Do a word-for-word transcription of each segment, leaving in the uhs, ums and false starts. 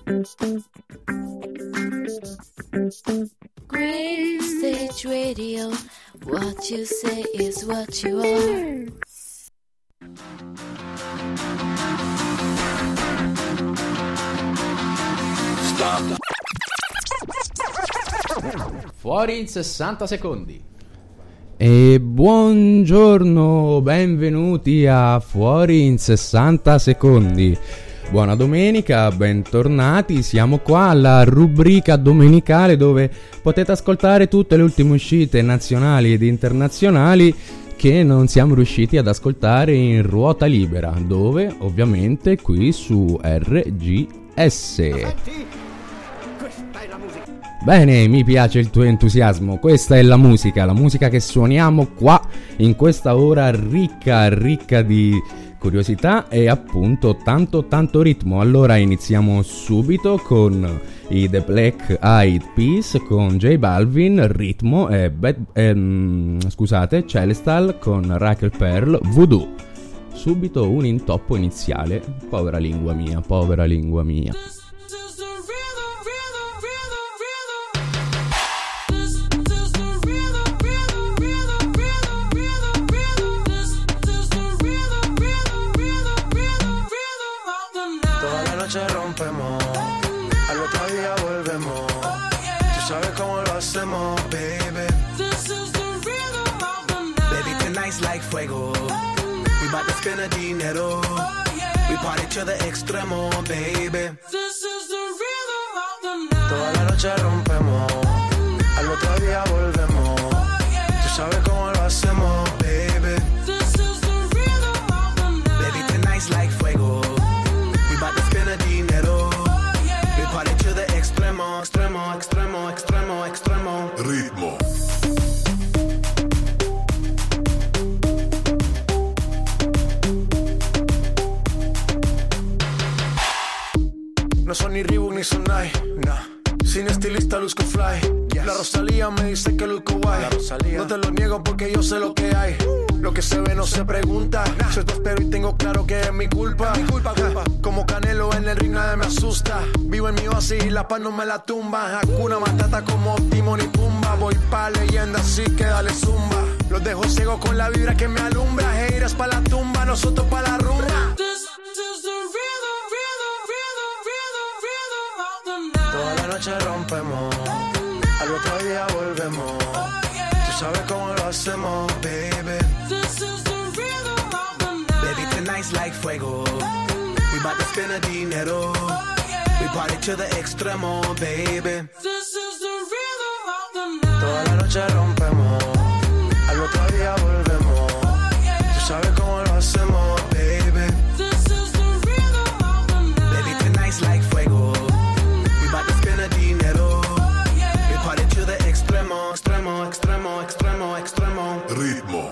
Green Stage Radio, what you say is what you are. Stop. Fuori in sessanta secondi. E buongiorno, benvenuti a Fuori in sessanta secondi. Buona domenica, bentornati, siamo qua alla rubrica domenicale dove potete ascoltare tutte le ultime uscite nazionali ed internazionali che non siamo riusciti ad ascoltare in ruota libera, dove ovviamente qui su R G S. Bene, mi piace il tuo entusiasmo, questa è la musica, la musica che suoniamo qua in questa ora ricca, ricca di curiosità e appunto tanto tanto ritmo. Allora iniziamo subito con i The Black Eyed Peas con J Balvin, ritmo e Bad, ehm, scusate, Celestal con Raquel Pearl, Voodoo. Subito un intoppo iniziale, povera lingua mia, povera lingua mia. Rompemos, al otro día volvemos. Tú sabes cómo lo hacemos, baby. This is the rhythm of the night. Baby, tonight's like fuego. We bout to spend a dinero. We party to the extremo, baby. This is the rhythm of the night. Toda la noche rompemos, al otro día volvemos. Tú sabes cómo lo hacemos, baby. This is the rhythm of the night. Baby, tonight's like fuego. Dinero, we party to the extremo, extremo, extremo, extremo, extremo. Ritmo. No son ni Reebok ni Sonai, nah. Sin estilista luzco fly. Yes. La Rosalía me dice que luzco guay. No te lo niego porque yo sé lo que hay. Lo que se ve no se pregunta. Nah. Soy tu espero y tengo claro que es mi culpa. Es mi culpa, culpa. Como Canelo en el ring nadie me asusta. Vivo en mi oasis y la paz no me la tumba. Hakuna Matata como Timon y Pumba. Voy pa' leyenda así que dale zumba. Los dejo ciego con la vibra que me alumbra. Heiras pa' la tumba, nosotros pa' la rumba. This, this the rhythm, rhythm, rhythm, rhythm, rhythm of the night. Toda la noche rompemos, al otro día volvemos. Tú sabes cómo lo hacemos, baby. This is the rhythm of the night. Baby, tonight's like fuego. We bout to spend a dinero. We party to the extremo, baby. This is the rhythm of the night. Toda la noche rompemos, al otro día volvemos. Tú sabes cómo lo hacemos, baby. This is the rhythm of the night. Baby, tonight's like fuego. We bout to spend a dinero. We party to the extremo, extremo, extremo, extremo, extremo. Ritmo.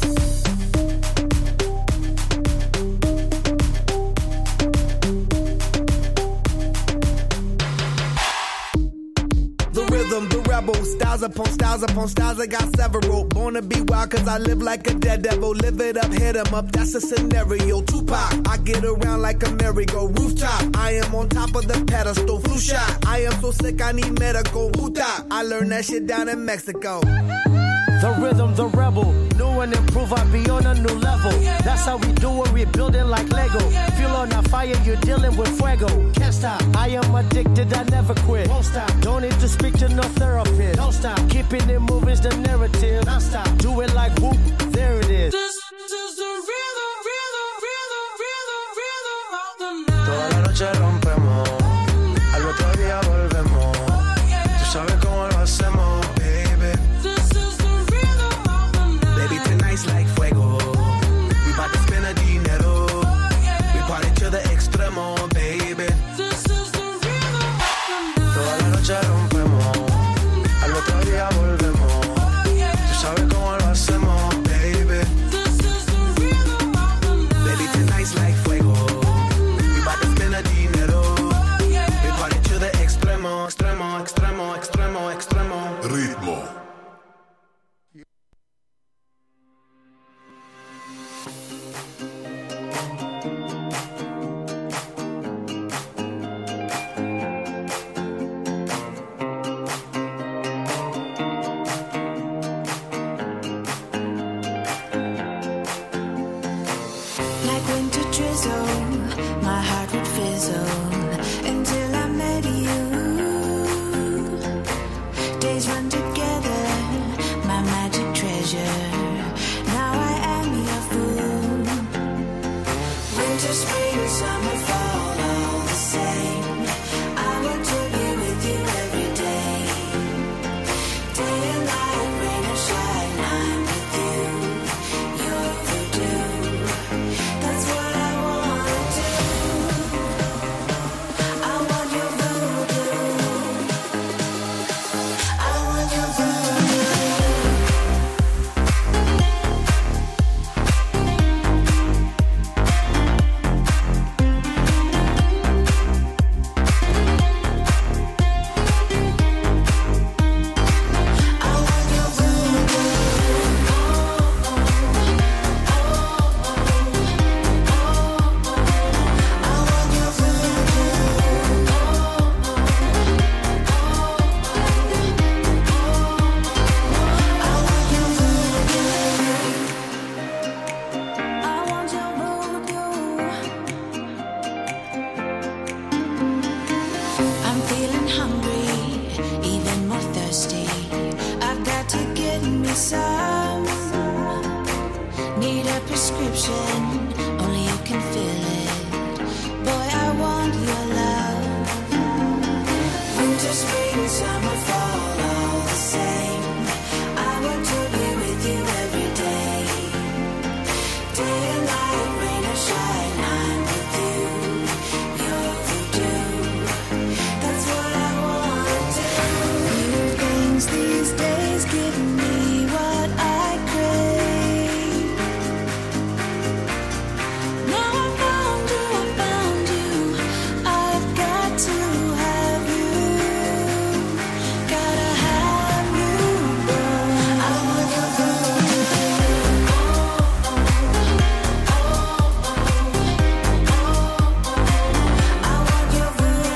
The rebel, styles upon styles upon styles, I got several. Born to be wild cause I live like a dead devil. Live it up, hit 'em up, that's a scenario. Tupac, I get around like a merry-go rooftop. I am on top of the pedestal, flu shot. I am so sick I need medical. Huta, I learned that shit down in Mexico. The rhythm, the rebel, new and improve, I be on a new level. That's how we do it, we building like Lego. Feel on a fire, you're dealing with fuego. Can't stop, I am addicted, I never quit. Won't stop, don't need to speak to no therapist. Don't stop, keeping it moving's the narrative. Non stop, do it like whoop, there it is. This is the rhythm, rhythm, rhythm, rhythm, rhythm of the night. Toda la noche rompemos, al otro día volvemos. Tú sabes cómo lo hacemos, baby. This is the rhythm of the night. Baby, tonight's like fuego. We bout to spend a dinero. We party to the extremo, baby. This is the rhythm of the night. Toda la noche rompemos, al otro día volvemos. Tú sabes cómo lo hacemos, baby. This is the rhythm. so, my heart would fizzle until I met you. Days run together, my magic treasure. Now I am your fool. Winter, spring, summer, fall, all the same. I want to be with you every day. Day and night, rain or shine, I'm with you. You're voodoo. That's what I wanna do. I want your voodoo. I want your voodoo. I'm feeling hungry, even more thirsty. I've got to get me some. Need a prescription, only you can fill it. Boy, I want your love. Winter, spring, summer, fall, all the same. I want to be with you every day. Day and night, rain or shine, I'm with you. You're voodoo. That's what I wanna do. Few things these days give me what I crave. Now I found you, I found you. I've got to have you. Gotta have you, boy. I want your voodoo. I want your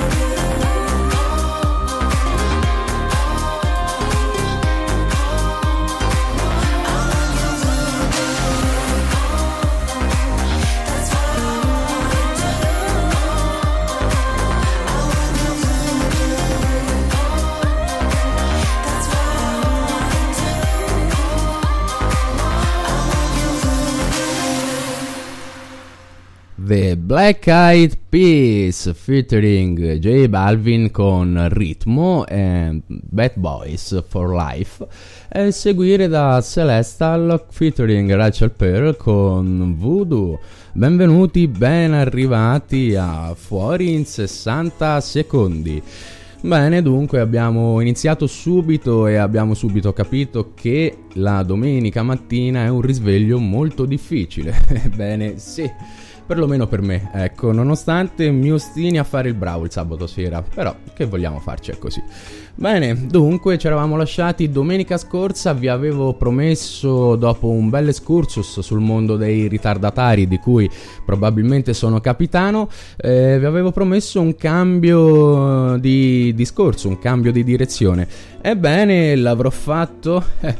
The Black Eyed Peas featuring J Balvin con Ritmo e Bad Boys for Life, e seguire da Celestial featuring Rachel Pearl con Voodoo. Benvenuti, ben arrivati a Fuori in sessanta secondi. Bene, dunque abbiamo iniziato subito e abbiamo subito capito che la domenica mattina è un risveglio molto difficile. Ebbene sì, perlomeno per me, ecco, nonostante mi ostini a fare il bravo il sabato sera, però che vogliamo farci, è così. Bene, dunque ci eravamo lasciati domenica scorsa, vi avevo promesso, dopo un bel excursus sul mondo dei ritardatari di cui probabilmente sono capitano, eh, vi avevo promesso un cambio di discorso, un cambio di direzione. Ebbene, l'avrò fatto?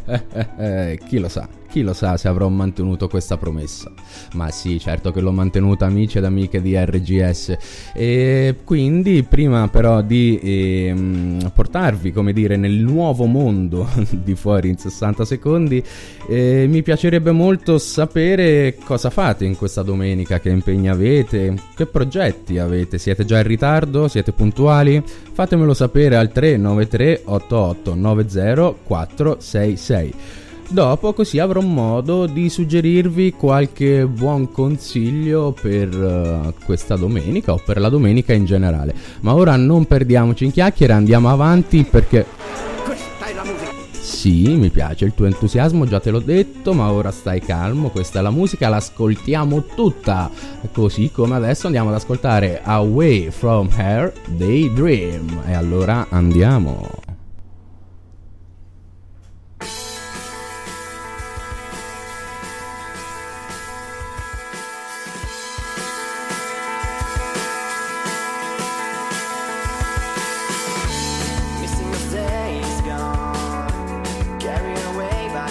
Chi lo sa? Chi lo sa se avrò mantenuto questa promessa. Ma sì, certo che l'ho mantenuta, amici ed amiche di R G S. E quindi, prima però di ehm, portarvi, come dire, nel nuovo mondo di Fuori in sessanta secondi, eh, mi piacerebbe molto sapere cosa fate in questa domenica, che impegni avete, che progetti avete, siete già in ritardo, siete puntuali? Fatemelo sapere al tre nove tre otto otto nove zero quattro sei sei. Dopo, così avrò modo di suggerirvi qualche buon consiglio per uh, questa domenica o per la domenica in generale. Ma ora non perdiamoci in chiacchiere, andiamo avanti perché... Questa è la musica. Sì, mi piace il tuo entusiasmo, già te l'ho detto, ma ora stai calmo, questa è la musica, l'ascoltiamo tutta. Così come adesso andiamo ad ascoltare Away From Here, Daydream. E allora andiamo.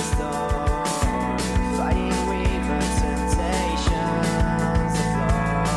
Fighting with the temptations of love.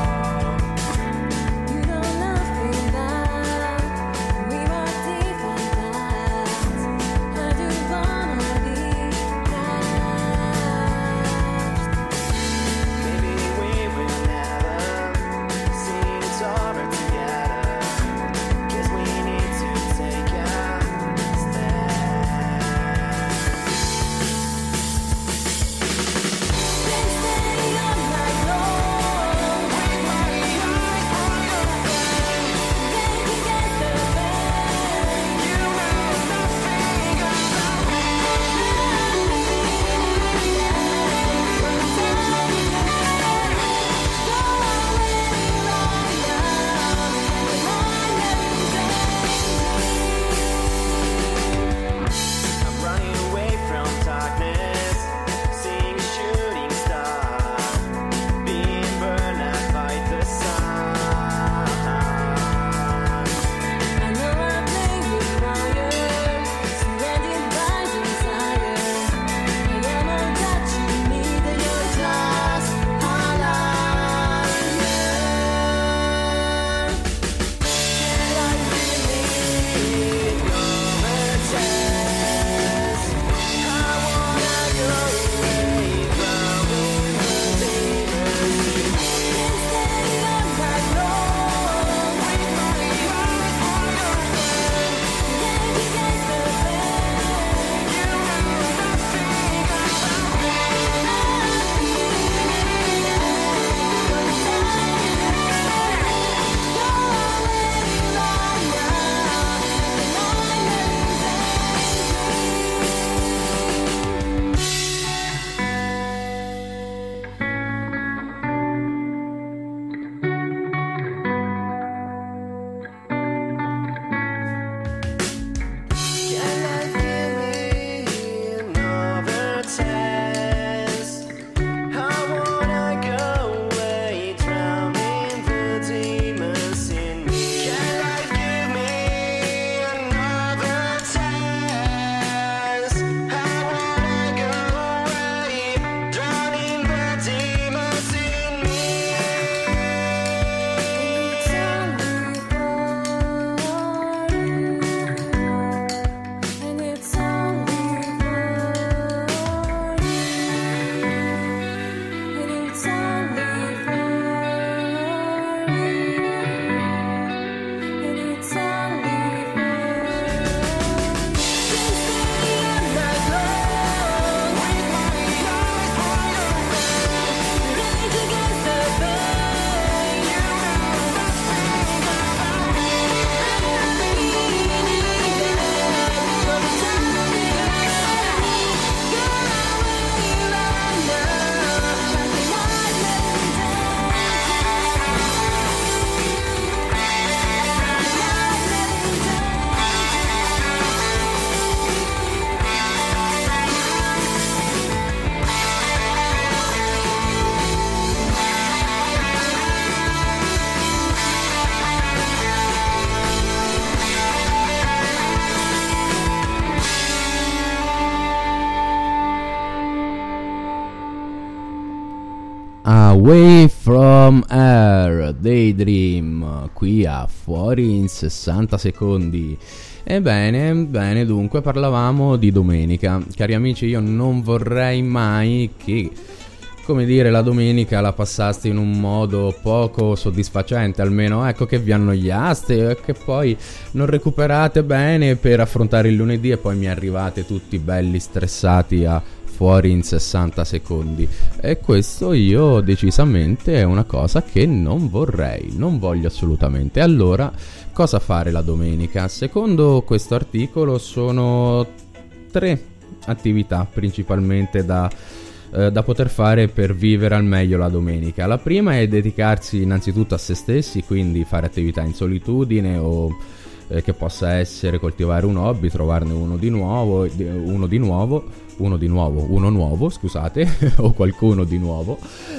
Away From Air, Daydream, qui a Fuori in sessanta secondi. Ebbene, bene, dunque parlavamo di domenica. Cari amici, io non vorrei mai che, come dire, la domenica la passaste in un modo poco soddisfacente, almeno ecco, che vi annoiaste e che poi non recuperate bene per affrontare il lunedì e poi mi arrivate tutti belli stressati a Fuori in sessanta secondi. E questo io decisamente è una cosa che non vorrei, non voglio assolutamente. Allora, cosa fare la domenica? Secondo questo articolo sono tre attività principalmente da, eh, da poter fare per vivere al meglio la domenica. La prima è dedicarsi innanzitutto a se stessi, quindi fare attività in solitudine o eh, che possa essere coltivare un hobby, trovarne uno di nuovo, uno di nuovo uno di nuovo, uno nuovo, scusate, o qualcuno di nuovo,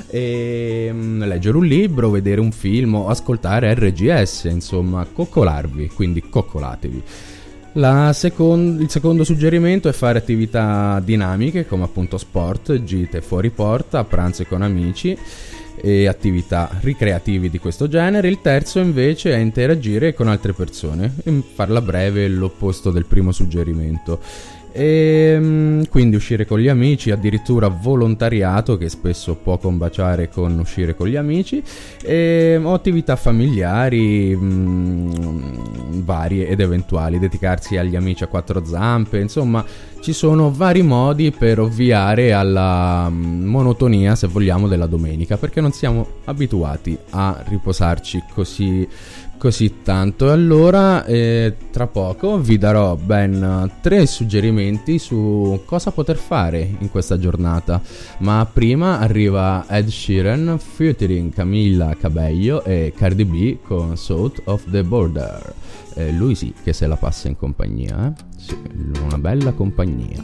e mh, leggere un libro, vedere un film o ascoltare R G S, insomma, coccolarvi, quindi coccolatevi. La second- il secondo suggerimento è fare attività dinamiche come appunto sport, gite fuori porta, pranzi con amici e attività ricreativi di questo genere. Il terzo invece è interagire con altre persone, in farla breve l'opposto del primo suggerimento. E quindi uscire con gli amici, addirittura volontariato, che spesso può combaciare con uscire con gli amici, e, o attività familiari mh, varie ed eventuali, dedicarsi agli amici a quattro zampe. Insomma, ci sono vari modi per ovviare alla monotonia, se vogliamo, della domenica, perché non siamo abituati a riposarci così così tanto. E allora eh, tra poco vi darò ben tre suggerimenti su cosa poter fare in questa giornata, ma prima arriva Ed Sheeran featuring Camila Cabello e Cardi B con South of the Border. Eh, lui sì che se la passa in compagnia, eh? Sì, una bella compagnia.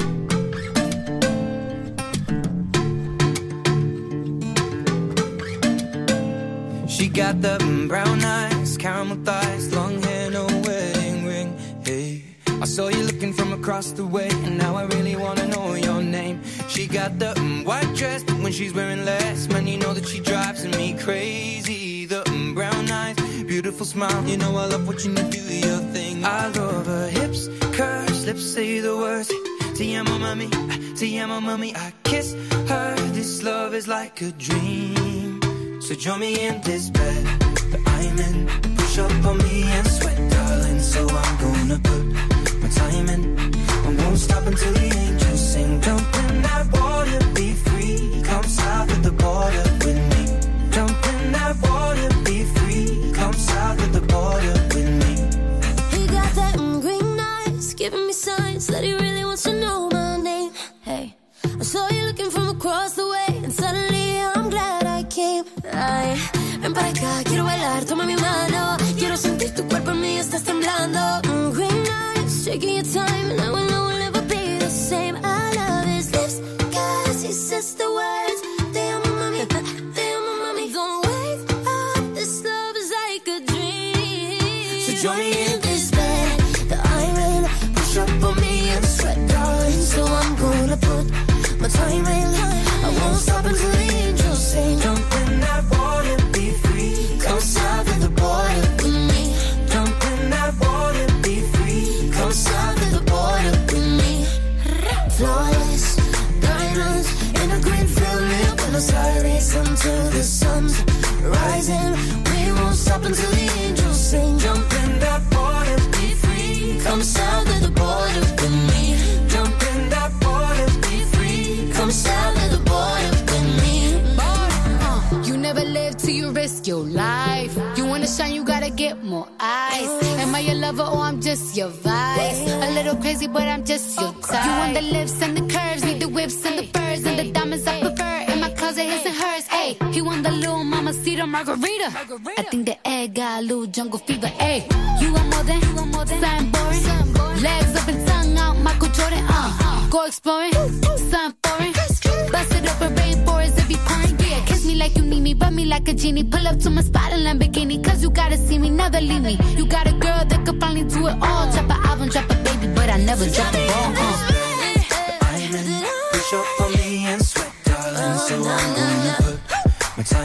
She got the brown eyes, caramel thighs, long hair, no wedding ring. Hey, I saw you looking from across the way, and now I really wanna know your name. She got the mm, white dress, but when she's wearing less, man, you know that she drives me crazy. The mm, brown eyes, beautiful smile, you know I love watching you do your thing. I love her hips, curves, lips say the words. Te amo, mami, te amo, mami. I kiss her. This love is like a dream. So join me in this bed that I'm in. Push up on me and sweat, darling. So I'm gonna put my time in. I won't stop until the angels sing. Jump in that water, be free. Come south of the border with me. Jump in that water, be free. Come south of the border with me. He got that green eyes, giving me signs that he really wants to know my name. Hey, I saw you looking from across the way, and suddenly I'm glad I came. Ay, ven para acá, quiero bailar, toma mi mano. Quiero sentir tu cuerpo en mí, estás temblando. Mm, green eyes, taking your time, and I will know we'll never be the same. I love his lips, cause he says the words. Te amo, mami, te amo, mami. Don't wake up, this love is like a dream. So join me in this bed that I'm in. Push up on me and sweat, darling. So I'm gonna put my time in. I won't stop until the angels sing. Jump in that water, be free. Come south of the border with me. Jump in that water, be free. Come south of the border with me. Flawless diamonds in a green field near Buenos Aires until the sun's rising. We won't stop until the angels sing. Jump in that water, be free. Come south of the border with me. Jump in that water, be free. Come south of the border with me. Uh, you never live till you risk your life. You wanna shine, you gotta get more eyes. Am I your lover or I'm just your vice? A little crazy, but I'm just your type. You want the lips and the curves, need the whips and the furs and the diamonds I prefer. In my closet, his and hers. Ayy, he want the little mamacita margarita. I think the egg got a little jungle fever. Ayy, you want more than, you want more than something boring. Legs up and tongue out, Michael Jordan. Uh, go exploring, something foreign. Bust it open, rainforest if you pouring. Yeah, kiss me like you need me, rub me like a genie. Pull up to my spot in Lamborghini, cause you gotta see me, never leave me. You got a girl that could finally do it all. Drop an album, drop a baby, but I never drop a ball. Uh. I'm in, push up on me and sweat, darling. So I'm gonna put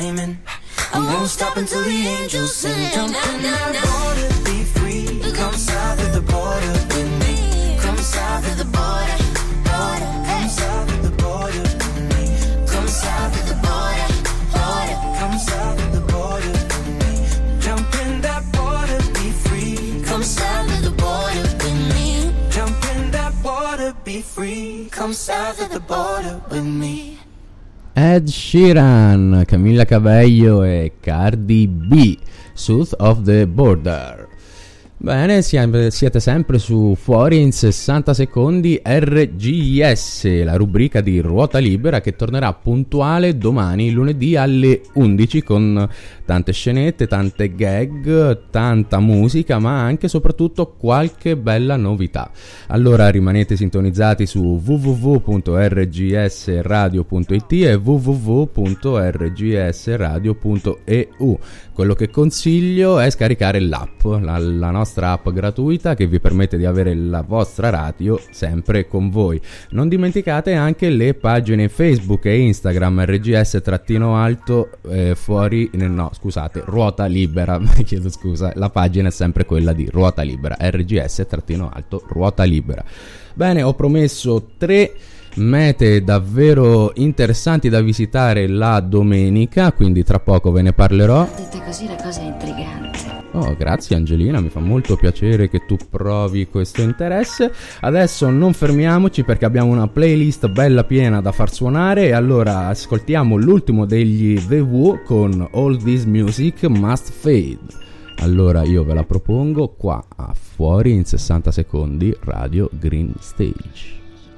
climbing. I won't stop until the angels sing. Jump in that water, be free. Come south of the border with me. Come south of the border, border. Come south of the border with me. Come south of the border, border. Come south of the border with me. Jump in that water, be free. Come south of the border with me. Jump in that water, be free. Come south of the border with me. Ed Sheeran, Camilla Cabello e Cardi B, South of the Border. Bene, siete sempre su Fuori in sessanta secondi R G S, la rubrica di Ruota Libera che tornerà puntuale domani lunedì alle undici con tante scenette, tante gag, tanta musica, ma anche e soprattutto qualche bella novità. Allora rimanete sintonizzati su w w w punto r g s radio punto i t e w w w punto r g s radio punto e u. Quello che consiglio è scaricare l'app, la, la nostra app gratuita che vi permette di avere la vostra radio sempre con voi. Non dimenticate anche le pagine Facebook e Instagram R G S trattino alto eh, fuori, no scusate, Ruota Libera, chiedo scusa, la pagina è sempre quella di Ruota Libera, R G S trattino alto Ruota Libera. Bene, ho promesso tre mete davvero interessanti da visitare la domenica, quindi tra poco ve ne parlerò. Dette così la cosa è intrigante. Oh, grazie Angelina, mi fa molto piacere che tu provi questo interesse. Adesso non fermiamoci perché abbiamo una playlist bella piena da far suonare e allora ascoltiamo l'ultimo degli The Who con All This Music Must Fade. Allora io ve la propongo qua a Fuori in sessanta secondi Radio Green Stage.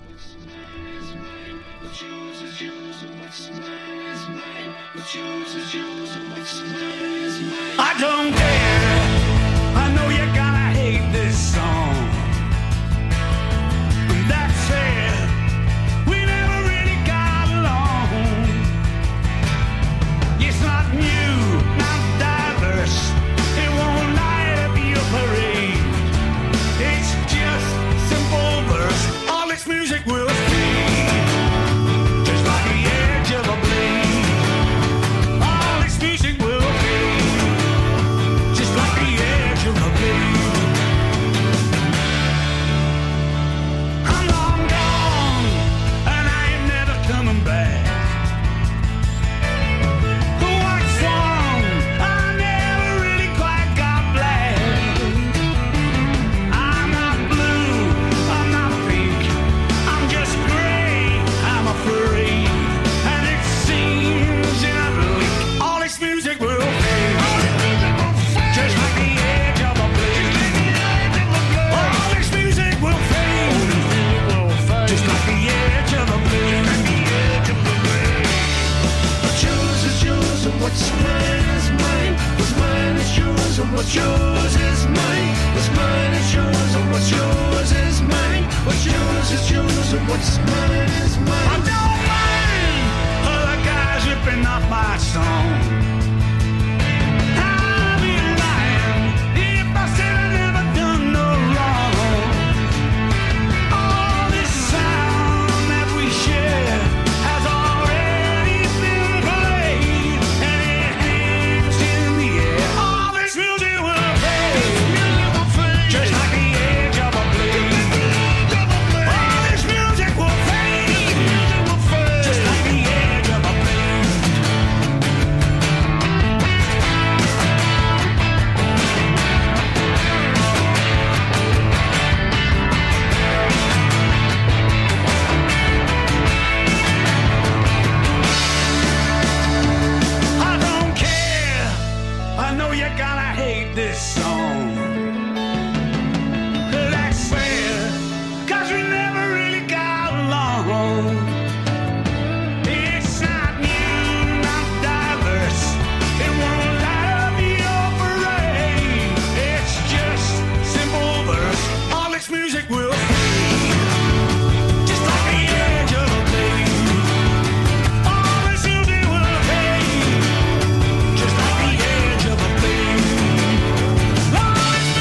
I don't care, I know you're gonna hate this song. That's it, we never really got along. It's not new, not diverse, it won't light up your parade. It's just simple verse, all this music will fade, just like the edge of a blade. All this music will I'm long gone, and I ain't never coming back. What's wrong? I never really quite got black. I'm not blue, I'm not pink, I'm just gray, I'm afraid. And it seems in a blink, all this music will fade, just like the edge of a blade. All this music will fade, just like the edge of a blade. What's yours is yours and what's mine is mine. What's mine is yours and what's yours is mine. What's mine is yours and what's yours is mine. What's yours is yours and what's mine is mine. I don't mind other guys ripping off my song. All this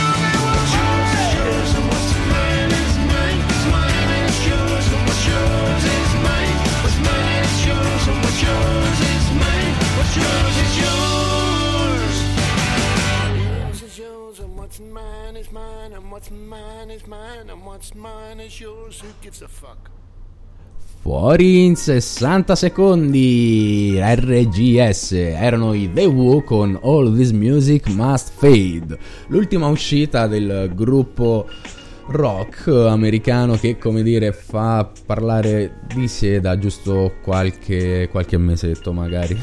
yours, and what's mine is mine, and what's mine is mine, and what's mine is yours. Who gives a fuck? Fuori in sessanta secondi, R G S, erano i The Who con All This Music Must Fade, l'ultima uscita del gruppo rock americano che, come dire, fa parlare di sé da giusto qualche, qualche mesetto magari.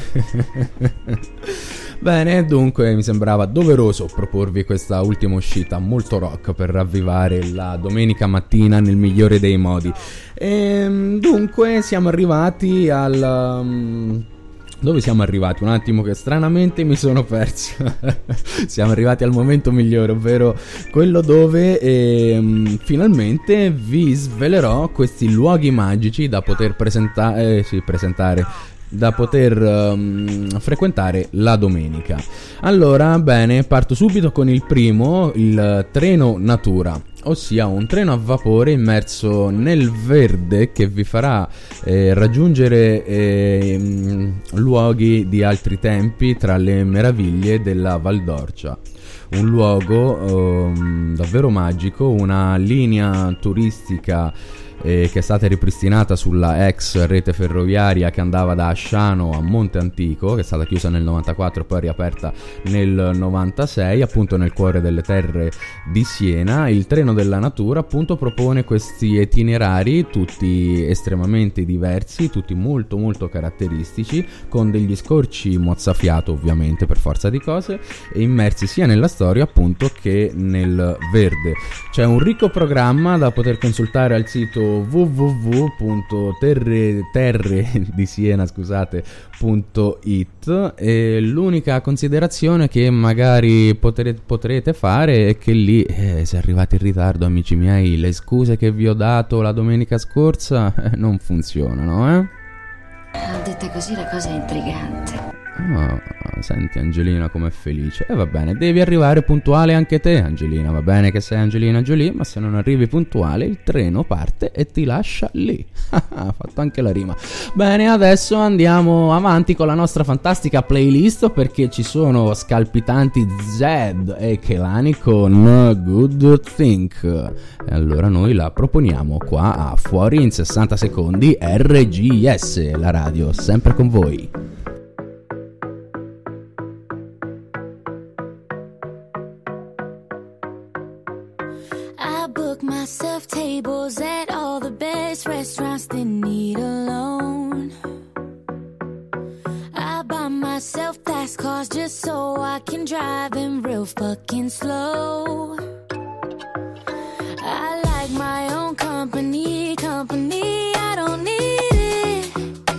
Bene, dunque mi sembrava doveroso proporvi questa ultima uscita molto rock per ravvivare la domenica mattina nel migliore dei modi. E dunque siamo arrivati al... Um, dove siamo arrivati? Un attimo che stranamente mi sono perso. Siamo arrivati al momento migliore, ovvero quello dove ehm, finalmente vi svelerò questi luoghi magici da poter presenta- eh, sì, presentare da poter um, frequentare la domenica. Allora, bene, parto subito con il primo, il treno natura, ossia un treno a vapore immerso nel verde che vi farà eh, raggiungere eh, luoghi di altri tempi tra le meraviglie della Val d'Orcia. Un luogo um, davvero magico, una linea turistica Eh, che è stata ripristinata sulla ex rete ferroviaria che andava da Asciano a Monte Antico, che è stata chiusa nel novantaquattro e poi riaperta nel novantasei, appunto nel cuore delle terre di Siena. Il treno della natura appunto propone questi itinerari tutti estremamente diversi, tutti molto molto caratteristici, con degli scorci mozzafiato ovviamente per forza di cose, e immersi sia nella storia appunto che nel verde. C'è un ricco programma da poter consultare al sito w w w punto terre di Siena scusate punto it, e l'unica considerazione che magari potrete, potrete fare è che lì eh, se arrivate in ritardo, amici miei, le scuse che vi ho dato la domenica scorsa eh, non funzionano, eh? Detta così la cosa è intrigante. Oh, senti Angelina com'è felice. E eh, va bene, devi arrivare puntuale anche te, Angelina. Va bene che sei Angelina Jolie, ma se non arrivi puntuale il treno parte e ti lascia lì. Ha fatto anche la rima. Bene, adesso andiamo avanti con la nostra fantastica playlist, perché ci sono scalpitanti Zed e Kehlani con Good Think. E allora noi la proponiamo qua a Fuori in sessanta secondi, R G S, la radio sempre con voi. Myself tables at all the best restaurants that need a loan. I buy myself fast cars just so I can drive them real fucking slow. I like my own company, company, I don't need it.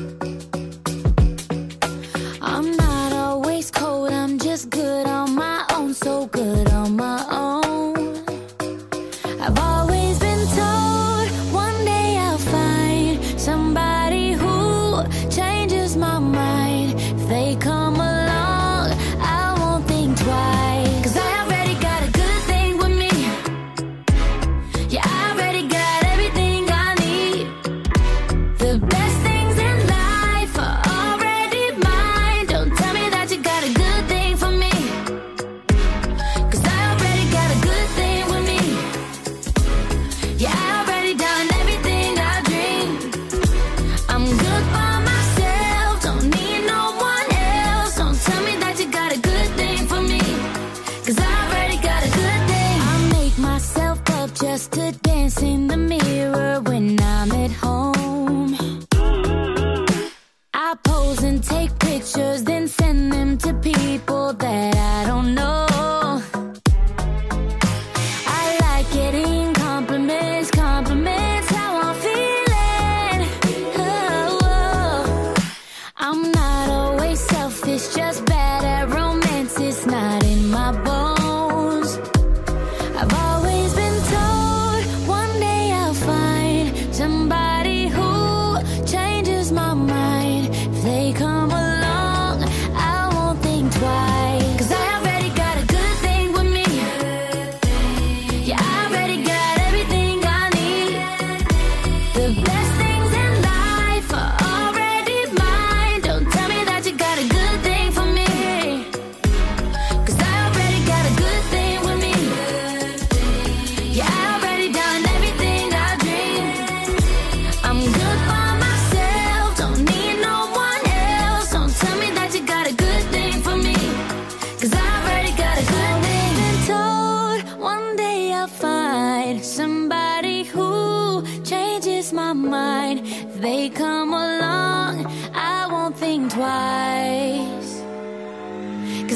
I'm not always cold, I'm just good on my own, so good on my own. I've always been told one day I'll find somebody who changes my mind. If they come along, I won't think twice. 'Cause I already got a good thing with me. Yeah, I already got everything I need. The best things in life are already mine. Don't tell me that you got a good thing for me.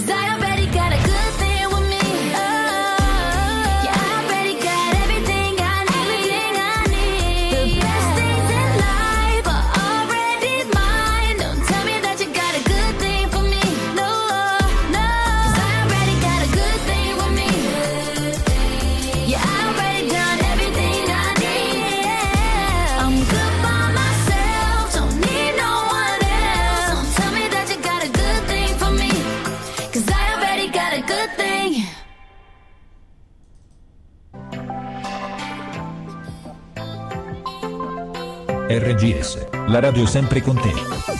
'cause I already got a good thing with me. Oh, yeah, I already got everything I need. Everything I need. The best things in life are already mine. Don't tell me that you got a good thing for me. No, no, 'cause I already got a good thing with me. Yeah, I already done everything I need. I'm good by myself, don't need no one else. Don't tell me that you got a good thing for me, 'cause I already got a good thing. R G S, la radio sempre con te.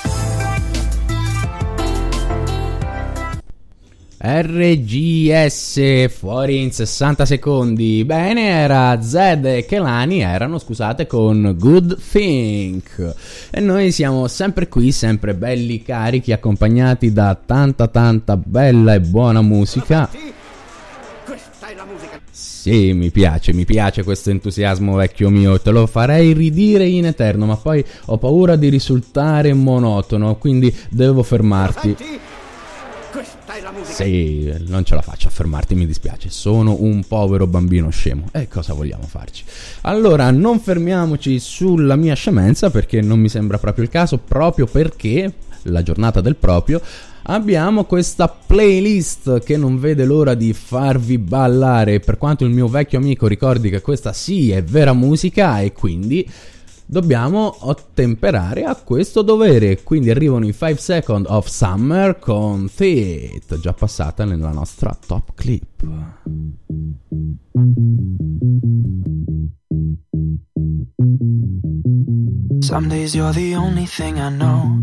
R G S fuori in sessanta secondi. Bene, era Zed e Kehlani erano, scusate, con Good Think. E noi siamo sempre qui, sempre belli carichi, accompagnati da tanta tanta bella e buona musica. Questa è la musica. Sì, mi piace, mi piace questo entusiasmo, vecchio mio. Te lo farei ridire in eterno, ma poi ho paura di risultare monotono, quindi devo fermarti. Questa è la musica. Sì, non ce la faccio a fermarti, mi dispiace. Sono un povero bambino scemo. E cosa vogliamo farci? Allora, non fermiamoci sulla mia scemenza, perché non mi sembra proprio il caso, proprio perché la giornata del proprio abbiamo questa playlist che non vede l'ora di farvi ballare. Per quanto il mio vecchio amico ricordi che questa sì è vera musica, e quindi dobbiamo ottemperare a questo dovere. Quindi arrivano i five Seconds of Summer con Theat, già passata nella nostra top clip. Some days you're the only thing I know,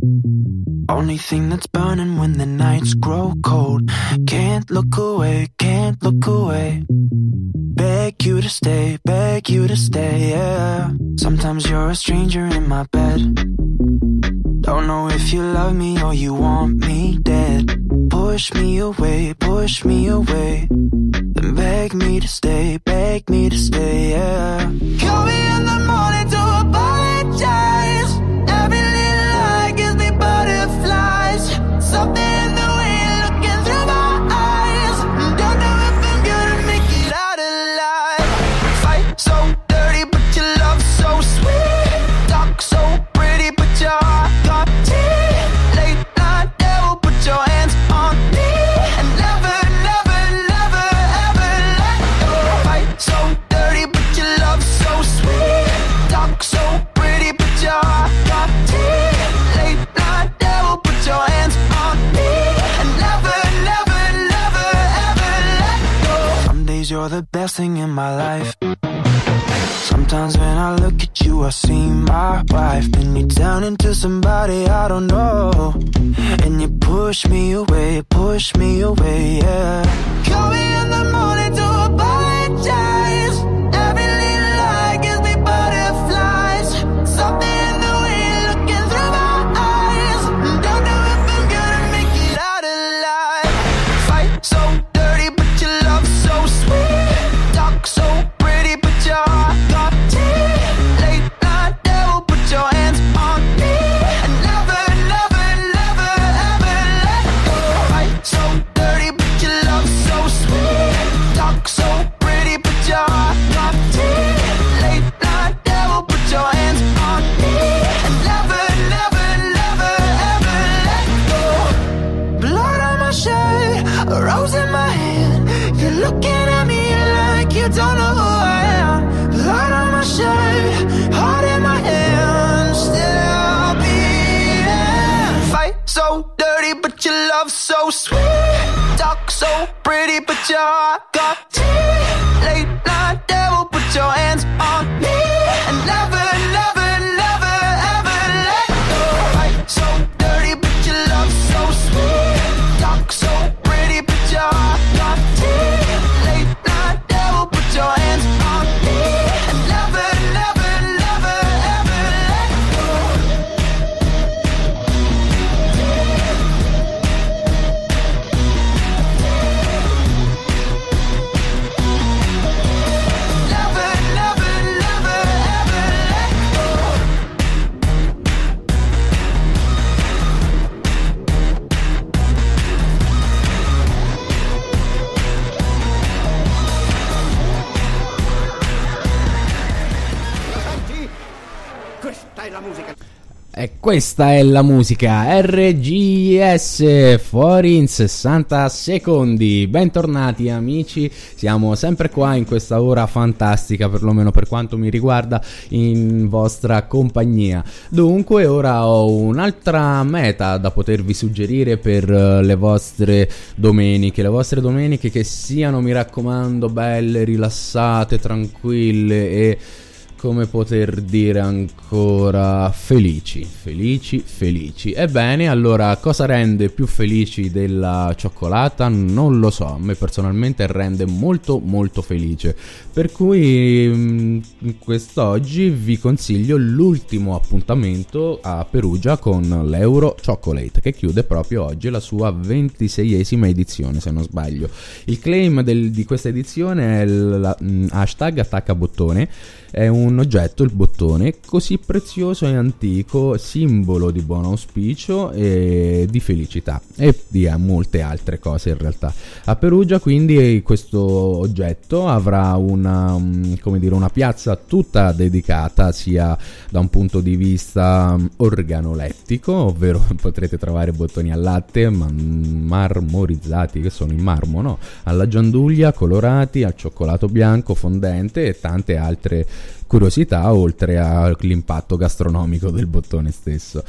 only thing that's burning when the nights grow cold. Can't look away, can't look away. Beg you to stay, beg you to stay, yeah. Sometimes you're a stranger in my bed. Don't know if you love me or you want me dead. Push me away, push me away. Then beg me to stay, beg me to stay, yeah. Call me in the morning to apologize. Every little lie gives me butterflies. Something in the way you're looking through my eyes. Don't know if I'm gonna make it out alive. Fight so dirty, but your love so sweet. Talk so pretty, but your heart got teeth. Late night devil, put your hands on me. And never, never, never, ever let go. Fight so dirty, but your love so sweet. Talk so pretty, but your heart got teeth. Late night devil, put your hands on me. And never, never, never, ever let go. Some days you're the best thing in my life. Sometimes when I look at you, I see my wife. Then you turn into somebody I don't know, and you push me away, push me away, yeah. Call me in the morning to apologize. Every little lie gives me butterflies. Something in the way you're looking through my eyes. Don't know if I'm gonna make it out alive. Fight so dirty, but your love so sweet. Talk so pretty, but your heart got teeth. Late night devil, put your hands on me. And never, never, never, ever let go. Fight so dirty, but your love so sweet. Talk so pretty, but your heart got teeth. Late night devil, put your hands on me. And never, never, never, ever let go. Blood on my shirt, a rose in my hand. You're looking at me like you don't know who I am. Blood on my shirt, heart in my hand. Still I'll be here. Fight so dirty, but your love so sweet. Talk so pretty, but your heart got teeth. Late night devil, put your hands on me. And never, never, never, ever let go. Fight so dirty, but your love so sweet. Talk so pretty, but your heart got teeth. Late night devil, put your hands on me. And never, never, never, ever let go. la musica. E questa è la musica R G S, fuori in sessanta secondi. Bentornati amici, siamo sempre qua in questa ora fantastica, perlomeno per quanto mi riguarda, in vostra compagnia. Dunque ora ho un'altra meta da potervi suggerire per le vostre domeniche. Le vostre domeniche che siano, mi raccomando, belle, rilassate, tranquille e, come poter dire ancora, felici, felici, felici. Ebbene, allora, cosa rende più felici della cioccolata? Non lo so, a me personalmente rende molto molto felice. Per cui quest'oggi vi consiglio l'ultimo appuntamento a Perugia con l'Euro Chocolate, che chiude proprio oggi la sua ventiseiesima edizione, se non sbaglio. Il claim del, di questa edizione è il mm, hashtag attacca bottone. È un oggetto, il bottone, così prezioso e antico, simbolo di buon auspicio e di felicità e di molte altre cose in realtà. A Perugia quindi questo oggetto avrà una, come dire, una piazza tutta dedicata sia da un punto di vista organolettico, ovvero potrete trovare bottoni al latte man- marmorizzati, che sono in marmo, no? Alla gianduglia, colorati, al cioccolato bianco fondente e tante altre curiosità, oltre all'impatto gastronomico del bottone stesso.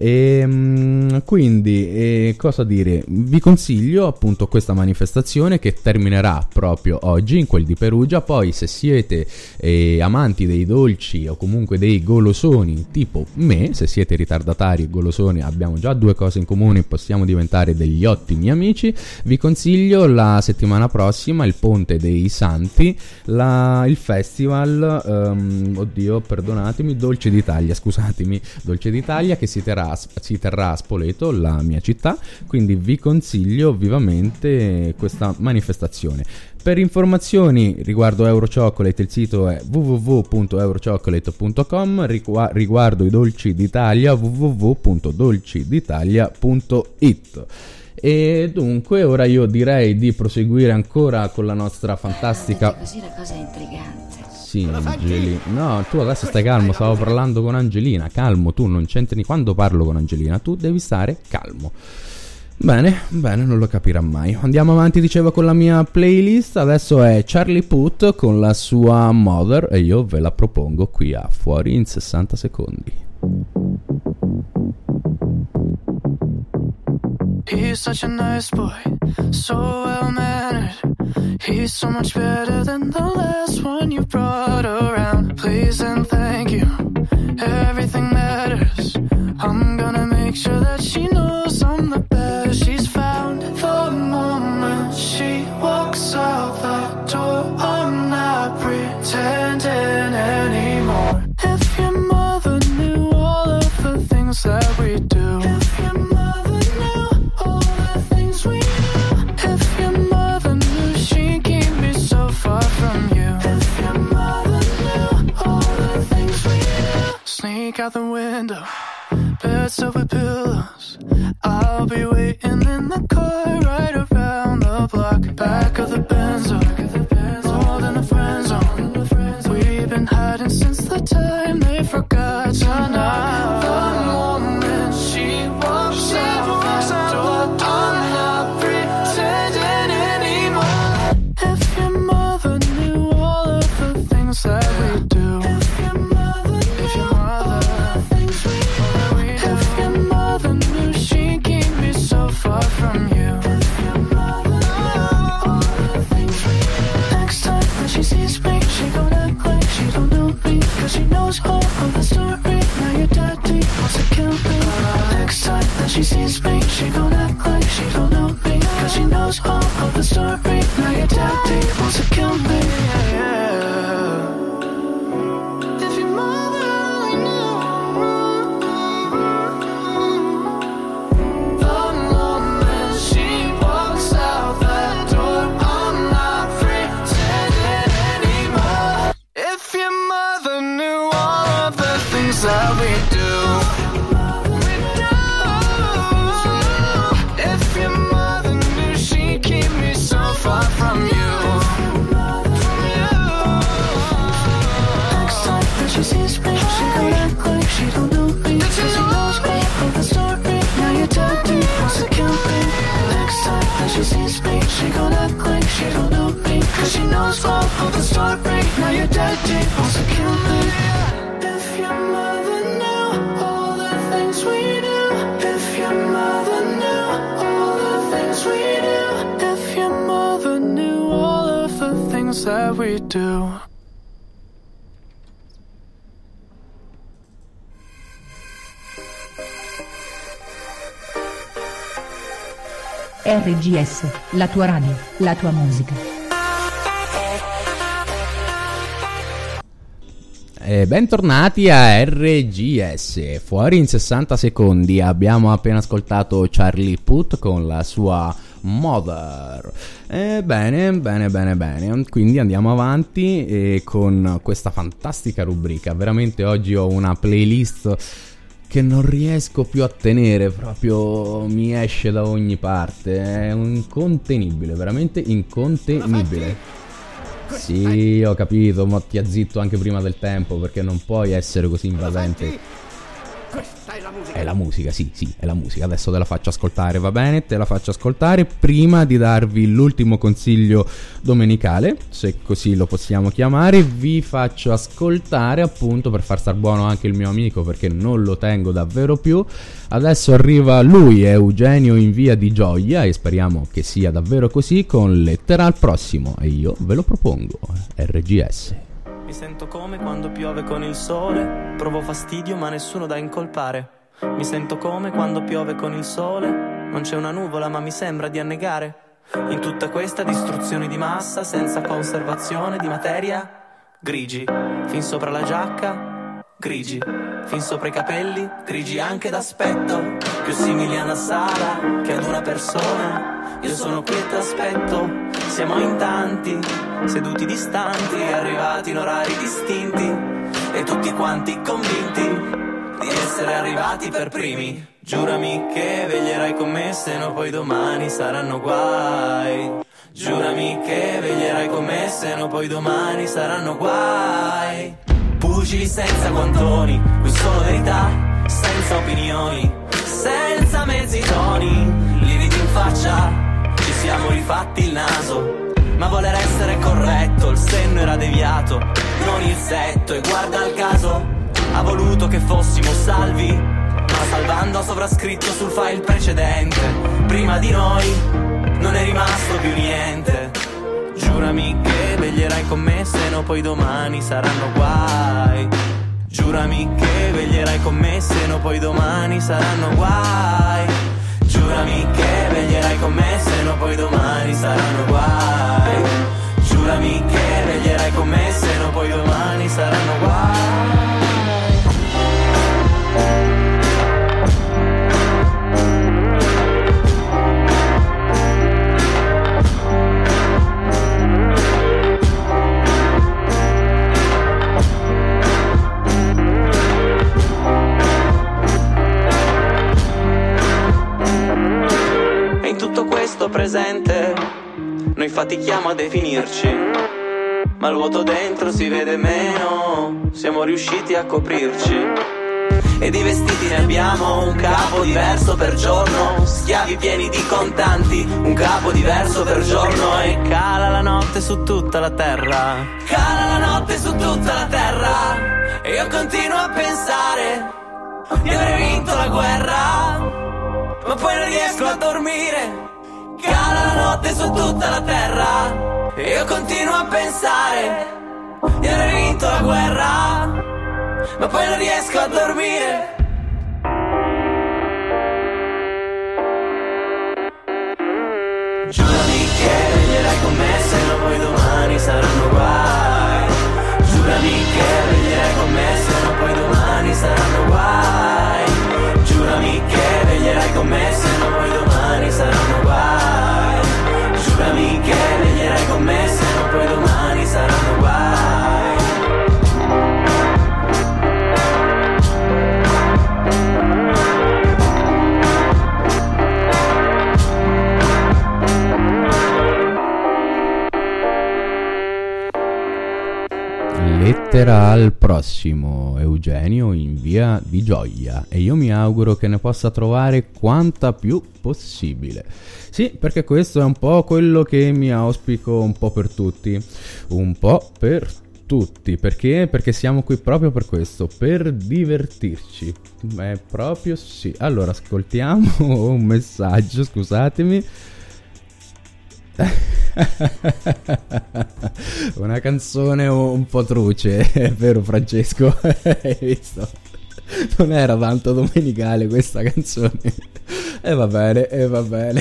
E quindi e cosa dire, vi consiglio appunto questa manifestazione che terminerà proprio oggi in quel di Perugia. Poi se siete eh, amanti dei dolci o comunque dei golosoni tipo me, se siete ritardatari e golosoni, abbiamo già due cose in comune, possiamo diventare degli ottimi amici. Vi consiglio la settimana prossima il Ponte dei Santi, la, il festival um, oddio perdonatemi Dolce d'Italia, scusatemi Dolce d'Italia, che si terrà, si terrà a Spoleto, la mia città, quindi vi consiglio vivamente questa manifestazione. Per informazioni riguardo Eurochocolate il sito è w w w punto eurochocolate punto com, riguardo i dolci d'Italia w w w punto dolci d'italia punto it. E dunque ora io direi di proseguire ancora con la nostra fantastica... Eh, così la cosa è intrigante. Sì, Angelina. No, tu adesso stai calmo, stavo parlando con Angelina. Calmo, tu non c'entri quando parlo con Angelina, tu devi stare calmo. Bene, bene, non lo capirà mai. Andiamo avanti, dicevo, con la mia playlist. Adesso è Charlie Puth con la sua Mother e io ve la propongo qui a Fuori in sessanta secondi. He's such a nice boy, so well-mannered. He's so much better than the last one you brought around. Please and thank you, everything matters. I'm gonna make sure that she knows I'm the best she's found. The moment she walks out that door, I'm not pretending anymore. If your mother knew all of the things that we do, if your mother knew all the things we do, if your mother knew she'd keep me so far from you, if your mother knew all the things we do. Sneak out the window, beds filled with pillows. I'll be waiting in the car right around the block. Back of the Benzo, more than a friend zone. We've been hiding since the time they forgot to knock. The moment she walks out that door, I'm not pretending anymore. If your mother knew all of the things that we do, if your mother if your mother things we do, if your mother knew she'd keep me so far from you, if your mother all the things we do. Next time that she sees me, she gon' act like she don't know me, cause she knows all of the story. Now your daddy wants to kill me. Next time that she sees me, she gon' act like she don't know me, cause she knows all of the story. Now your daddy wants to kill me. Yeah. If your mother only knew. The moment she walks out that door, I'm not pretending anymore. If your mother knew all of the things that we do, if your mother knew she'd keep me so far from you, she sees me, she gon' act like she don't know me, cause she knows love from the start, right? Now you're dead deep, wants to kill me. If your mother knew all the things we do, if your mother knew all the things we do, if your mother knew all of the things that we do. R G S, la tua radio, la tua musica. E bentornati a R G S. Fuori in sessanta secondi abbiamo appena ascoltato Charlie Puth con la sua Mother. E bene, bene, bene, bene. Quindi andiamo avanti e con questa fantastica rubrica. Veramente oggi ho una playlist che non riesco più a tenere, proprio mi esce da ogni parte, è incontenibile, veramente incontenibile. Sì, ho capito, ma ti azzitto anche prima del tempo perché non puoi essere così invadente. Questa è la musica. È la musica, sì, sì, è la musica. Adesso te la faccio ascoltare, va bene? Te la faccio ascoltare prima di darvi l'ultimo consiglio domenicale, se così lo possiamo chiamare. Vi faccio ascoltare, appunto, per far star buono anche il mio amico, perché non lo tengo davvero più. Adesso arriva lui, Eugenio in via di Gioia, e speriamo che sia davvero così, con Lettera al prossimo. E io ve lo propongo, R G S. Mi sento come quando piove con il sole, provo fastidio ma nessuno da incolpare. Mi sento come quando piove con il sole, non c'è una nuvola ma mi sembra di annegare. In tutta questa distruzione di massa, senza conservazione di materia, grigi, fin sopra la giacca, grigi, fin sopra i capelli, grigi anche d'aspetto, più simili a una sala che ad una persona. Io sono qui e t'aspetto, siamo in tanti, seduti distanti, arrivati in orari distinti, e tutti quanti convinti di essere arrivati per primi. Giurami che veglierai con me, se no poi domani saranno guai. Giurami che veglierai con me, se no poi domani saranno guai. Pugili senza guantoni, qui solo verità, senza opinioni, senza mezzi toni, lividi in faccia. Ci siamo rifatti il naso, ma voler essere corretto, il senno era deviato, non il setto, e guarda il caso, ha voluto che fossimo salvi, ma salvando ha sovrascritto sul file precedente. Prima di noi non è rimasto più niente. Giurami che veglierai con me, se no poi domani saranno guai. Giurami che veglierai con me, se no poi domani saranno guai. Giurami che veglierai con me, se no poi domani saranno guai. Giurami che veglierai con me, se no poi domani saranno guai. Presente, noi fatichiamo a definirci, ma il vuoto dentro si vede meno, siamo riusciti a coprirci. E di vestiti ne abbiamo un capo diverso per giorno, schiavi pieni di contanti, un capo diverso per giorno. E cala la notte su tutta la terra, cala la notte su tutta la terra, e io continuo a pensare di aver vinto la guerra, ma poi non riesco a dormire. Cala la notte su tutta la terra, e io continuo a pensare di aver vinto la guerra, ma poi non riesco a dormire. Giurami che veglierai con me, se no poi domani saranno guai. Giurami che veglierai con me, se no poi domani saranno guai. Giurami che veglierai con me, se no poi domani saranno guai. Giurami che veglierai con me, se no poi domani saranno guai. lettera al prossimo Eugenio in via di Gioia, e io mi auguro che ne possa trovare quanta più possibile. Sì, perché questo è un po' quello che mi auspico un po' per tutti, un po' per tutti, perché? Perché siamo qui proprio per questo, per divertirci, è proprio sì. Allora, ascoltiamo un messaggio, scusatemi. Una canzone un po' truce, è vero Francesco? Hai visto? Non era tanto domenicale questa canzone. E eh, va bene, e eh, va bene.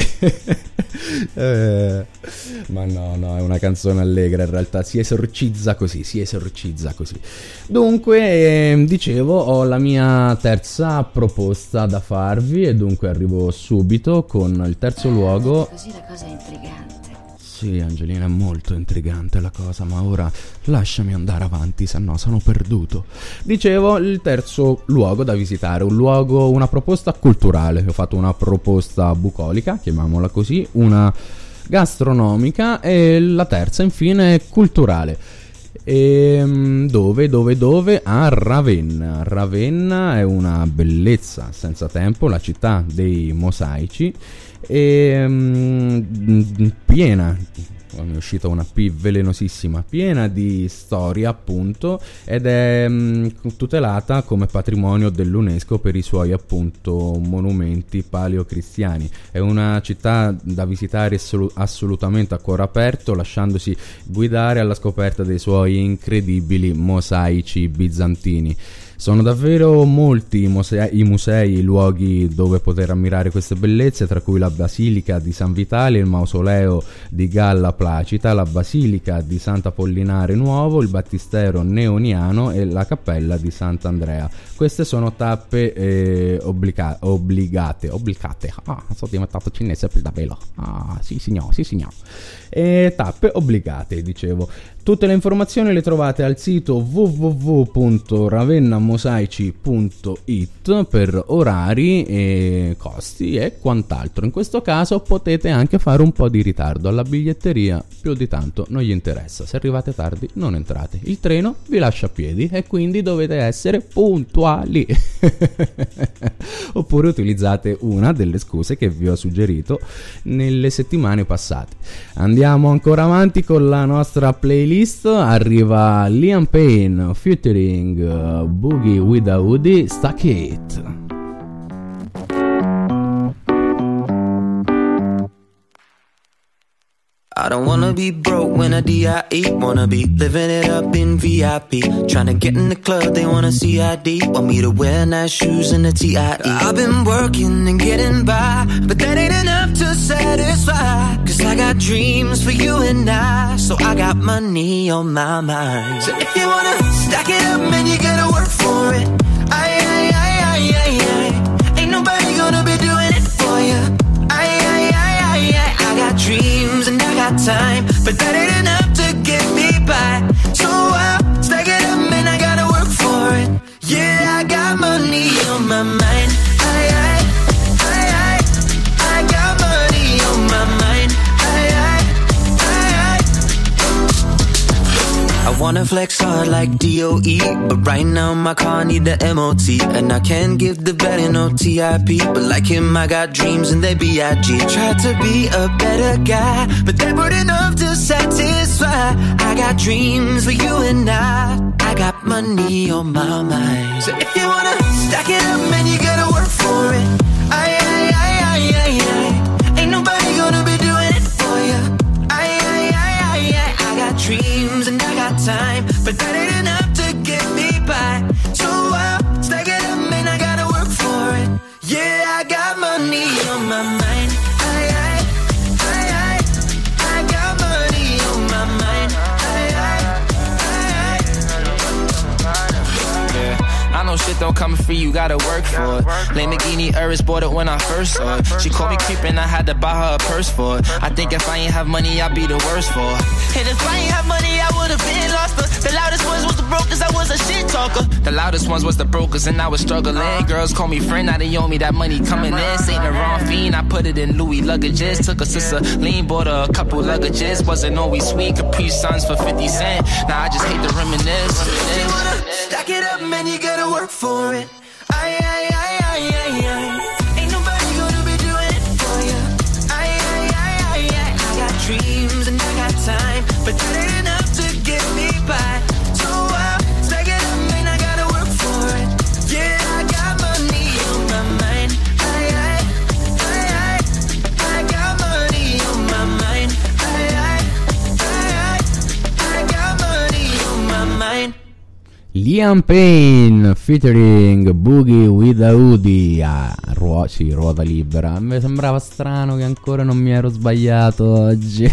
eh, ma no, no, è una canzone allegra in realtà, si esorcizza così, si esorcizza così. Dunque, eh, dicevo, ho la mia terza proposta da farvi e dunque arrivo subito con il terzo luogo. Così la cosa è intrigante. Sì, Angelina, è molto intrigante la cosa, ma ora lasciami andare avanti, se no sono perduto. Dicevo, il terzo luogo da visitare, un luogo, una proposta culturale. Ho fatto una proposta bucolica, chiamiamola così, una gastronomica e la terza, infine, culturale. E dove, dove, dove? A Ravenna. Ravenna è una bellezza senza tempo, la città dei mosaici. E um, piena, mi è uscita una P velenosissima, piena di storia appunto, ed è um, tutelata come patrimonio dell'UNESCO per i suoi appunto monumenti paleocristiani. È una città da visitare assolu- assolutamente a cuore aperto, lasciandosi guidare alla scoperta dei suoi incredibili mosaici bizantini. Sono davvero molti i musei, i musei, i luoghi dove poter ammirare queste bellezze, tra cui la Basilica di San Vitale, il Mausoleo di Galla Placita, la Basilica di Sant'Apollinare Nuovo, il Battistero Neoniano e la Cappella di Sant'Andrea. Queste sono tappe eh, obbliga- obbligate, obbligate, ah, sono diventato cinese per davvero, ah, sì signor, sì signor. E tappe obbligate, dicevo. Tutte le informazioni le trovate al sito w w w punto ravennamosaici punto i t per orari e costi e quant'altro. In questo caso potete anche fare un po' di ritardo alla biglietteria, più di tanto non gli interessa. Se arrivate tardi non entrate, il treno vi lascia a piedi e quindi dovete essere puntuali. Oppure utilizzate una delle scuse che vi ho suggerito nelle settimane passate. Andiamo ancora avanti con la nostra playlist. Arriva Liam Payne featuring uh, Boogie with a Woody, Stuck It. I don't wanna be broke when I D I E. Wanna be living it up in V I P. Tryna get in the club, they wanna C I D. Want me to wear nice shoes and a T I E. I've been working and getting by, but that ain't enough to satisfy. Cause I got dreams for you and I, so I got money on my mind. So if you wanna stack it up, man, you gotta work for it. Aye, aye, aye, aye, aye, aye. Ain't nobody gonna be doing it for you. Aye, aye, aye, aye, aye. I got dreams and I got time, but that ain't enough to get me by. So I'll stack it up and I gotta work for it. Yeah, I got money on my mind. Aye, aye, aye, aye. I got money on my mind. Aye, aye, aye, aye. I wanna flex hard like D O E, but right now my car need the M O T. And I can't give the better no T I P, but like him I got dreams and they B I G. Tried to be a better guy, but they weren't enough to satisfy. I got dreams for you and I, I got money on my mind. So if you wanna stack it up, man, you gotta work for it. Aye, aye, aye, aye, aye, aye. Ain't nobody gonna be doing it for you. Aye, aye, aye, aye, aye. I got dreams and I got time, but that ain't enough to get me by. So I'll stack it up and I gotta work for it. Yeah, I got money on my mind. Aye, aye, aye, aye. I got money on my mind. Aye, aye, aye, aye. Yeah, I know know shit don't come free, you gotta work for it. Lamborghini Urus bought it when I first saw it. She called me creepin', I had to buy her a purse for it. I think if I ain't have money, I'd be the worst for it. And if I ain't have money, I would've been lost her. The loudest ones was the brokers, I was a shit talker. The loudest ones was the brokers, and I was struggling. Girls call me friend, now they owe me that money coming in. Saint Laurent fiend, I put it in Louis luggages. Took a sister lean, bought her a couple luggages. Wasn't always sweet, Capri Suns for fifty cent. Now I just hate to reminisce. You wanna stack it up, man, you gotta work for it. Aye, aye, aye, aye, aye, aye. Ain't nobody gonna be doing it for you. Aye, aye, aye, aye, aye. I got dreams and I got time, but that ain't enough to get me by. So uh, stack it up, man, I gotta work for it. Yeah, I got money on my mind. Aye, aye, aye, aye. I got money on my mind. Aye, aye, aye, aye. I got money on my mind. Liam Payne featuring Boogie with a Hoodie. Ah, ruo- sì, ruota libera. Mi sembrava strano che ancora non mi ero sbagliato oggi.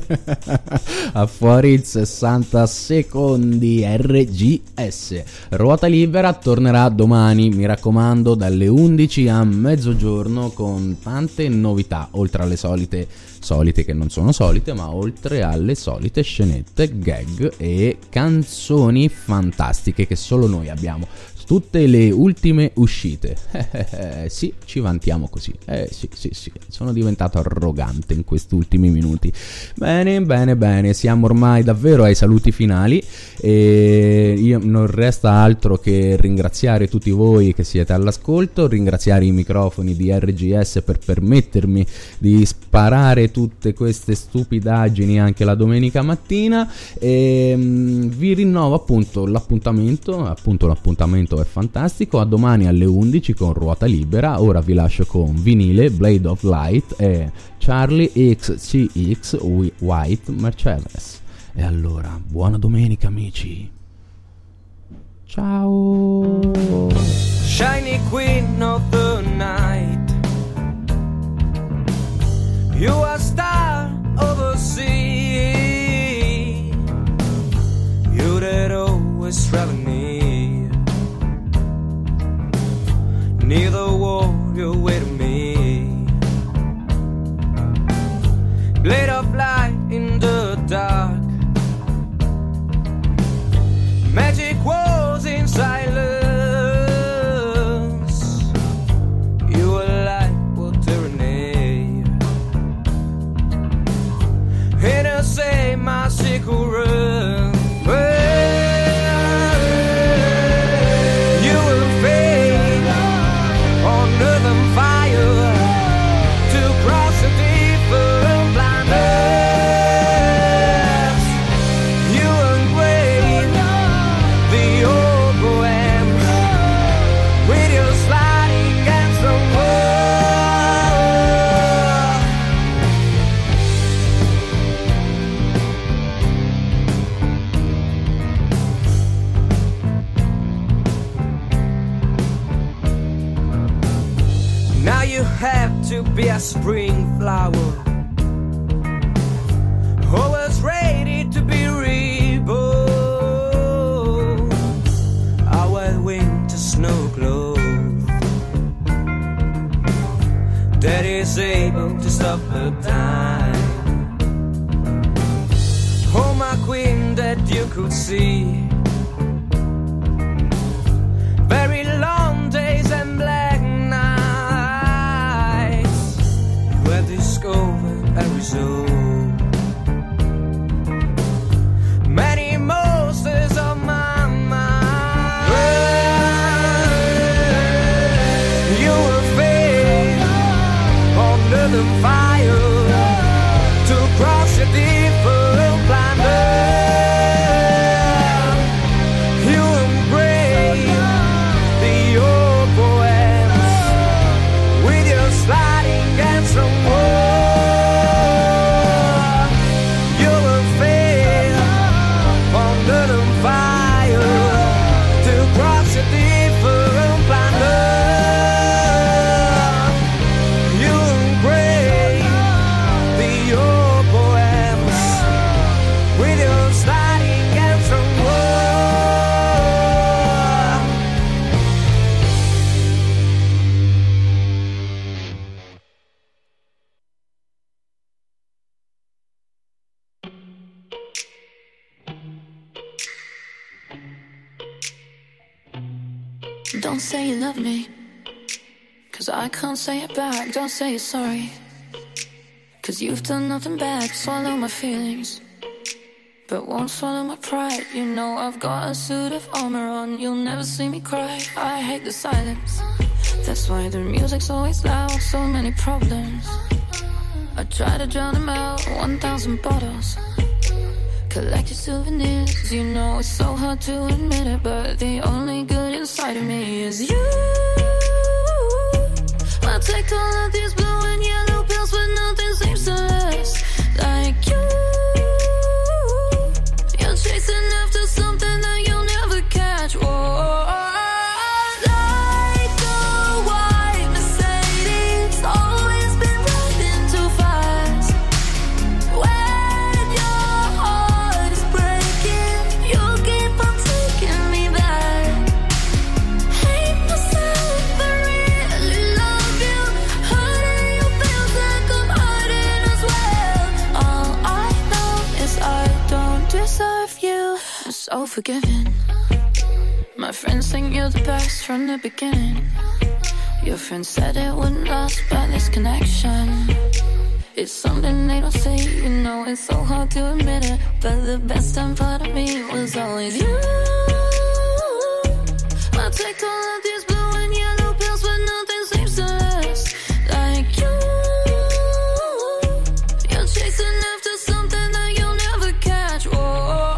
A fuori in sessanta secondi. R G S. Ruota libera tornerà domani, mi raccomando, dalle undici a mezzogiorno, con tante novità, oltre alle solite solite che non sono solite, ma oltre alle solite scenette, gag e canzoni fantastiche che solo noi abbiamo. Tutte le ultime uscite. Sì, ci vantiamo così. Eh sì, sì, sì. Sono diventato arrogante in questi ultimi minuti. Bene, bene, bene. Siamo ormai davvero ai saluti finali. E io non resta altro che ringraziare tutti voi che siete all'ascolto, ringraziare i microfoni di R G S per permettermi di sparare tutte queste stupidaggini anche la domenica mattina. E mh, vi rinnovo appunto l'appuntamento. Appunto l'appuntamento è fantastico, a domani alle undici con Ruota Libera. Ora vi lascio con Vinile, Blade of Light e Charlie X C X White Mercedes. E allora, buona domenica amici, ciao. Shiny queen of the night, you are star of the sea, you that always travel me. Neither warrior wait to me. Blade of light in the dark, magic wars in silence. You are like water tyranny. In the same my secret. To be a spring flower, always ready to be reborn. Our winter snow globe that is able to stop the time. Oh, my queen that you could see. Very long days and black and resume many monsters of my mind. You will fade under the fire to cross a different planet. You embrace the old poems with your sliding and some words. Don't say you love me, 'cause I can't say it back. Don't say you're sorry, 'cause you've done nothing bad. Swallow my feelings, but won't swallow my pride. You know I've got a suit of armor on, you'll never see me cry. I hate the silence, that's why the music's always loud. So many problems, I try to drown them out. One thousand bottles, collect your souvenirs. You know it's so hard to admit it, but the only good inside of me is you. I take all of these blue and yellow pills, but nothing seems to last like you. You're chasing after something that you'll never catch. Whoa. Like a white Mercedes, always been riding too fast. When your heart is breaking, you keep on taking me back. Hate myself, but really love you. Hurting you feels like I'm hurting as well. All I know is I don't deserve you. I'm so forgiving. My friends think you're the best from the beginning. Your friends said it wouldn't last, but this connection, it's something they don't see. You know it's so hard to admit it, but the best time part of me was always you. I take all of these blue and yellow pills, but nothing seems to last like you. You're chasing after something that you'll never catch. Whoa.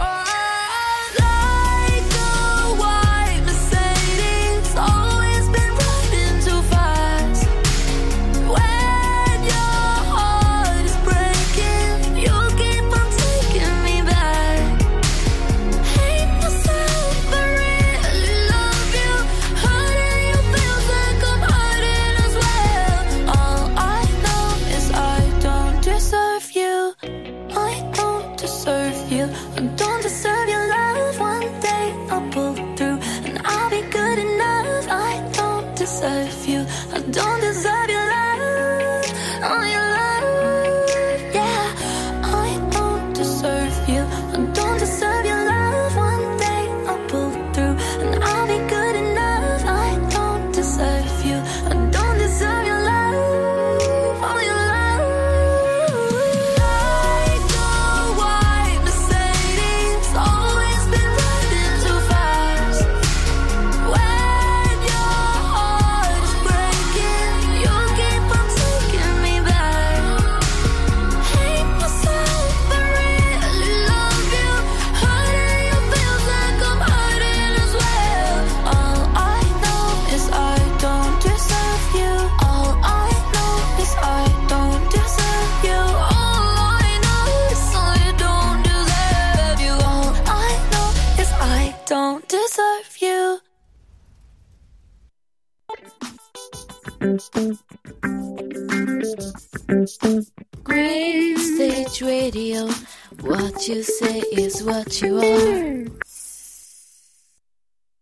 Like a white Mercedes, always been riding too fast. When your heart is breaking, you keep on taking me back. Hate myself, but really love you. Hurting you feels like I'm hurting as well. All I know is I don't deserve you. I don't deserve you. I don't deserve your love. One day I'll pull through and I'll be good enough. I don't deserve you. I don't deserve your love. Oh, your love. Yeah, I don't deserve you. I don't deserve your love. One day I'll pull through and I'll be good enough. I don't deserve you. I don't deserve your love. Oh, your love. Like a white Mercedes, always been riding too fast. When your heart is breaking, you keep on taking me back. Hate myself, but really love you. Hurting you feels like I'm hurting as well. All I know is I don't deserve you. All I know is I don't deserve you. All I know is I don't deserve you. All I know is I don't deserve you. Green Stage Radio, what you say is what you are.